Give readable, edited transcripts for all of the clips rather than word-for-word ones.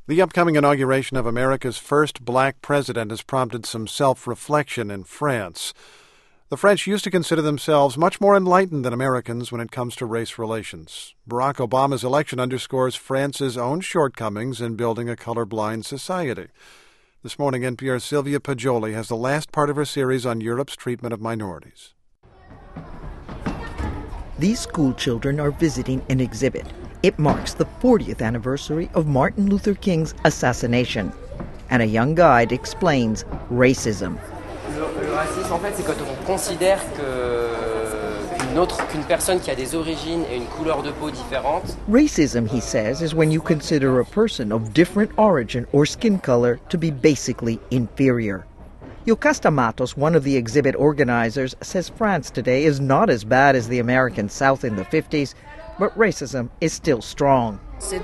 The upcoming inauguration of America's first black president has prompted some self-reflection in France. The French used to consider themselves much more enlightened than Americans when it comes to race relations. Barack Obama's election underscores France's own shortcomings in building a colorblind society. This morning, NPR's Sylvia Poggioli has the last part of her series on Europe's treatment of minorities. These school children are visiting an exhibit. It marks the 40th anniversary of Martin Luther King's assassination. And a young guide explains racism. Le racisme, en fait, c'est quand on considère qu'une personne qui a des origines et une couleur de peau différente. Racism, he says, is when you consider a person of different origin or skin color to be basically inferior. Yocasta Matos, one of the exhibit organizers, says France today is not as bad as the American South in the 50s, but racism is still strong.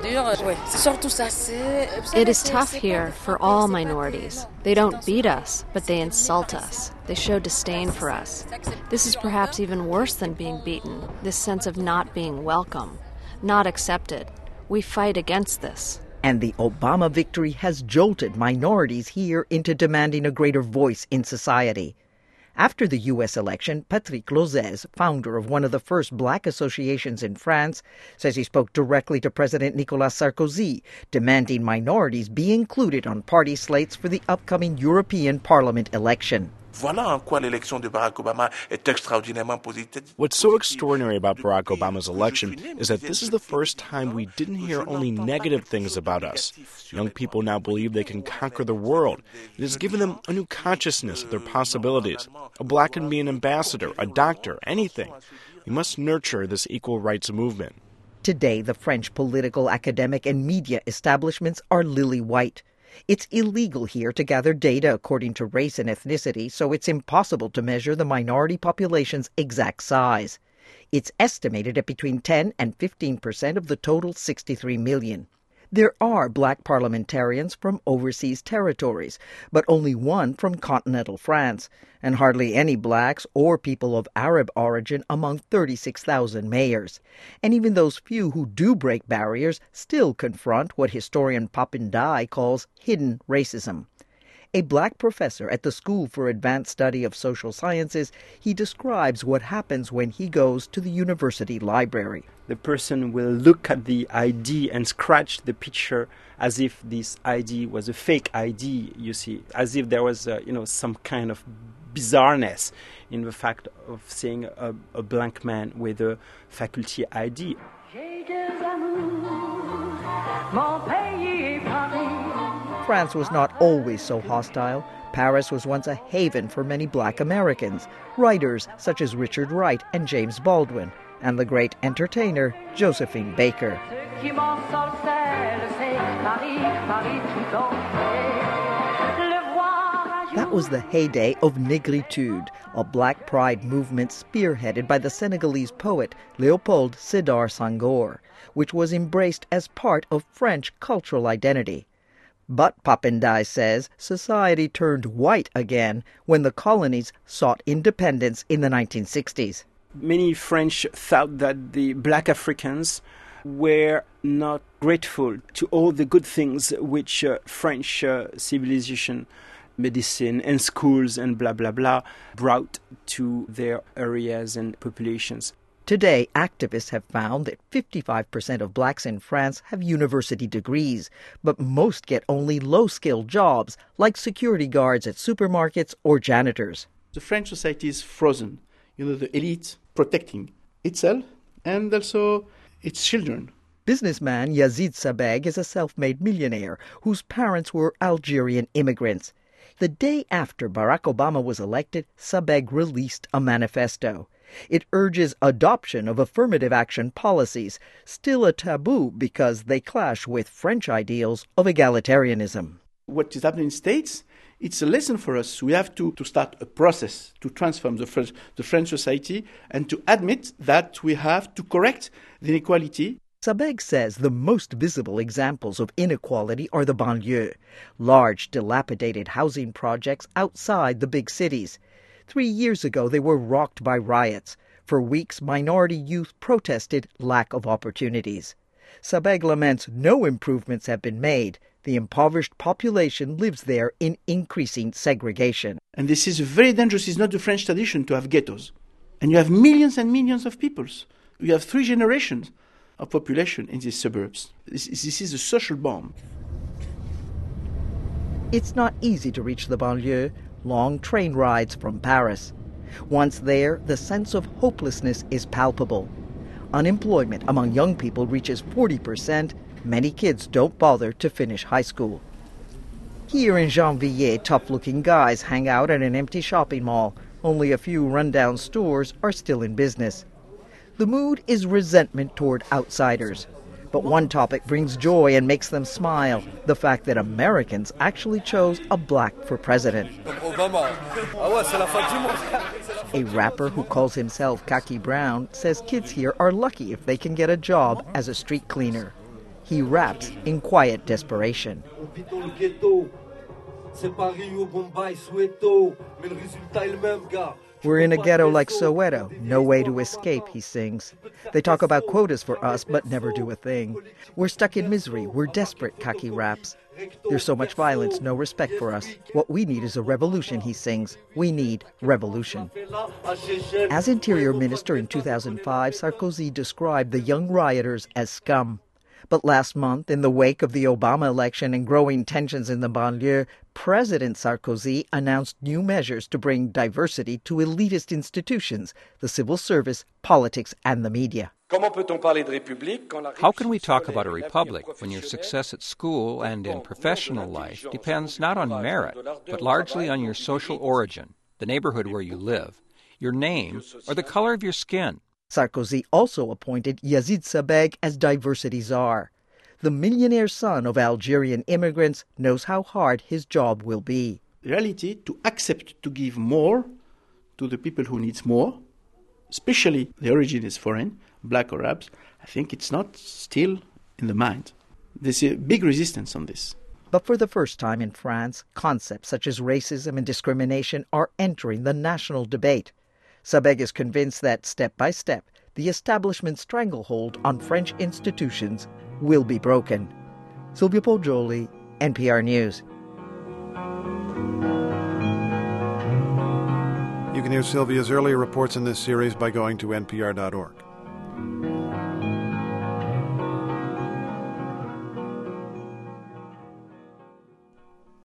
It is tough here for all minorities. They don't beat us, but they insult us. They show disdain for us. This is perhaps even worse than being beaten, this sense of not being welcome, not accepted. We fight against this. And the Obama victory has jolted minorities here into demanding a greater voice in society. After the U.S. election, Patrick Lozès, founder of one of the first black associations in France, says he spoke directly to President Nicolas Sarkozy, demanding minorities be included on party slates for the upcoming European Parliament election. What's so extraordinary about Barack Obama's election is that this is the first time we didn't hear only negative things about us. Young people now believe they can conquer the world. It has given them a new consciousness of their possibilities. A black can be an ambassador, a doctor, anything. We must nurture this equal rights movement. Today, the French political, academic, and media establishments are lily white. It's illegal here to gather data according to race and ethnicity, so it's impossible to measure the minority population's exact size. It's estimated at between 10 and 15% of the total 63 million. There are black parliamentarians from overseas territories, but only one from continental France, and hardly any blacks or people of Arab origin among 36,000 mayors. And even those few who do break barriers still confront what historian Papin Dai calls hidden racism. A black professor at the School for Advanced Study of Social Sciences, he describes what happens when he goes to the university library. The person will look at the ID and scratch the picture as if this ID was a fake ID, you see, as if there was, some kind of bizarreness in the fact of seeing a blank man with a faculty ID. France was not always so hostile. Paris was once a haven for many black Americans, writers such as Richard Wright and James Baldwin, and the great entertainer Josephine Baker. That was the heyday of Négritude, a black pride movement spearheaded by the Senegalese poet Léopold Sédar Senghor, which was embraced as part of French cultural identity. But Papin Dai says society turned white again when the colonies sought independence in the 1960s. Many French thought that the black Africans were not grateful to all the good things which French civilization, medicine and schools and blah, blah, blah brought to their areas and populations. Today, activists have found that 55% of blacks in France have university degrees, but most get only low-skilled jobs, like security guards at supermarkets or janitors. The French society is frozen. The elite protecting itself and also its children. Businessman Yazid Sabeg is a self-made millionaire whose parents were Algerian immigrants. The day after Barack Obama was elected, Sabeg released a manifesto. It urges adoption of affirmative action policies, still a taboo because they clash with French ideals of egalitarianism. What is happening in the States, it's a lesson for us. We have to start a process to transform the French society and to admit that we have to correct the inequality. Sabeg says the most visible examples of inequality are the banlieue, large, dilapidated housing projects outside the big cities. 3 years ago, they were rocked by riots. For weeks, minority youth protested lack of opportunities. Sabeg laments no improvements have been made. The impoverished population lives there in increasing segregation. And this is very dangerous. It's not the French tradition to have ghettos. And you have millions and millions of peoples. You have 3 generations of population in these suburbs. This is a social bomb. It's not easy to reach the banlieue, long train rides from Paris. Once there, the sense of hopelessness is palpable. Unemployment among young people reaches 40%. Many kids don't bother to finish high school. Here in Gennevilliers, tough-looking guys hang out at an empty shopping mall. Only a few rundown stores are still in business. The mood is resentment toward outsiders. But one topic brings joy and makes them smile: the fact that Americans actually chose a black for president. A rapper who calls himself Khaki Brown says kids here are lucky if they can get a job as a street cleaner. He raps in quiet desperation. We're in a ghetto like Soweto, no way to escape, he sings. They talk about quotas for us, but never do a thing. We're stuck in misery, we're desperate, Khaki raps. There's so much violence, no respect for us. What we need is a revolution, he sings. We need revolution. As Interior Minister in 2005, Sarkozy described the young rioters as scum. But last month, in the wake of the Obama election and growing tensions in the banlieue, President Sarkozy announced new measures to bring diversity to elitist institutions, the civil service, politics, and the media. How can we talk about a republic when your success at school and in professional life depends not on merit, but largely on your social origin, the neighborhood where you live, your name, or the color of your skin? Sarkozy also appointed Yazid Sabeg as diversity czar. The millionaire son of Algerian immigrants knows how hard his job will be. The reality, to accept to give more to the people who need more, especially the origin is foreign, black or Arabs, I think it's not still in the mind. There's a big resistance on this. But for the first time in France, concepts such as racism and discrimination are entering the national debate. Sabeg is convinced that, step by step, the establishment's stranglehold on French institutions will be broken. Silvia Poggioli, NPR News. You can hear Sylvia's earlier reports in this series by going to npr.org.